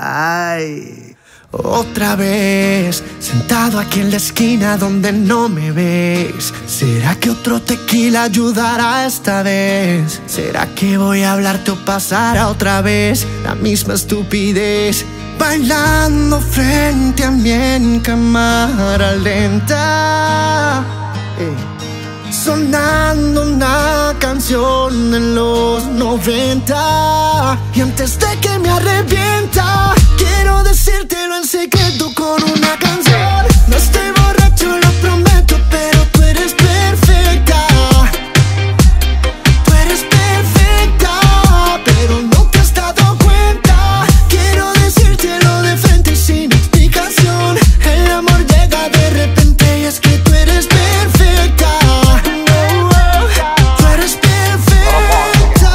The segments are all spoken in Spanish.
Ay. Otra vez, sentado aquí en la esquina donde no me ves. ¿Será que otro tequila ayudará esta vez? ¿Será que voy a hablarte o pasará otra vez la misma estupidez? Bailando frente a mí en cámara lenta, sonando una canción en los 90. Y antes de que me arrepienta, quiero decírtelo en secreto con una canción. No estoy borracho, lo prometo, pero tú eres perfecta. Tú eres perfecta, pero no te has dado cuenta. Quiero decírtelo de frente y sin explicación. El amor llega de repente y es que tú eres perfecta. Tú eres perfecta.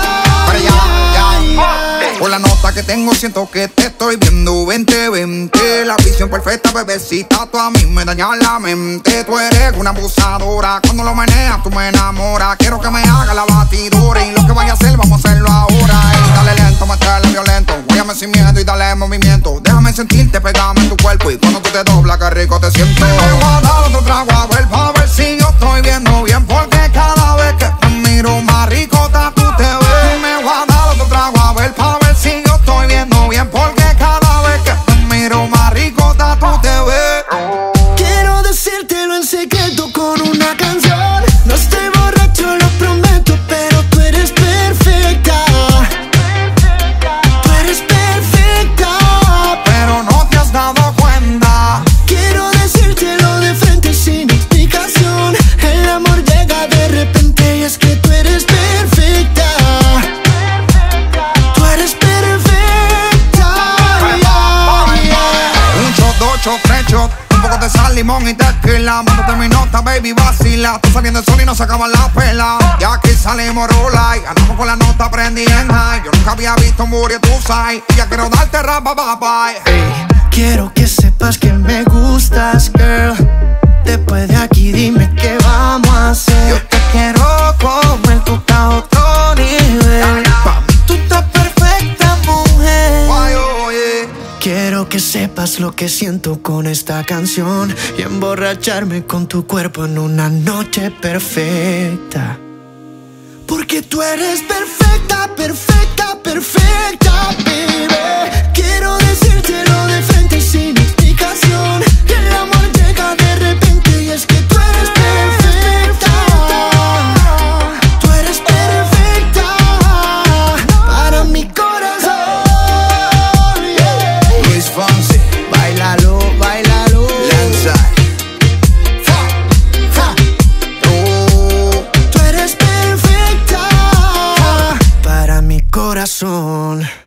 Por la nota que tengo siento que te estoy viendo 20-20. La visión perfecta, bebecita, tú a mí me dañas la mente. Tú eres una abusadora, cuando lo meneas tú me enamoras. Quiero que me haga la batidora y lo que vaya a hacer vamos a hacerlo ahora. Dale lento, métele violento, guáyame sin miedo y dale movimiento. Déjame sentirte, pegame en tu cuerpo y cuando tú te doblas qué rico te siento. Me voy a dar otro trago a ver, pa' ver si yo estoy viendo bien, porque cada vez que te miro más ricota tú te ves. Me voy a dar otro trago a ver, pa' ver si yo estoy viendo bien, porque cada vez que te miro más ricota tú te ves. Quiero decírtelo en secreto con una canción. No estoy borracho, lo prometo, pero tú eres perfecta. Tú eres perfecta, pero no te has dado cuenta. quiero decírtelo de frente y sin explicación. El amor llega de repente y es que tú eres perfecta. Tú eres perfecta. Un shot, dos shots, tres shots, un poco de sal, limón y tequila. Mándate mi nota, baby, vacila. Tú saliendo el sol y no se acaban las pelas. Y aquí salimos rola y andamos con la nota prendida en high. Yo nunca había visto un booty, tú sabes. Y ya quiero darte rapa, bye. Quiero que sepas que me gustas, girl. Después de aquí dime qué vamos a hacer. Yo te quiero como el tú estás a otro nivel. Pa' mí tú estás perfecta, mujer. Ay, oye. Quiero que sepas lo que siento con esta canción y emborracharme con tu cuerpo en una noche perfecta. Porque tú eres perfecta, perfecta, perfecta, baby. Quiero decírtelo de frente y sin explicación. Que el amor llega de repente y es que tú eres perfecta. Tú eres perfecta para mi corazón. Luis Fonsi, Báilalo, báilalo. Lanza. Tú eres perfecta para mi corazón.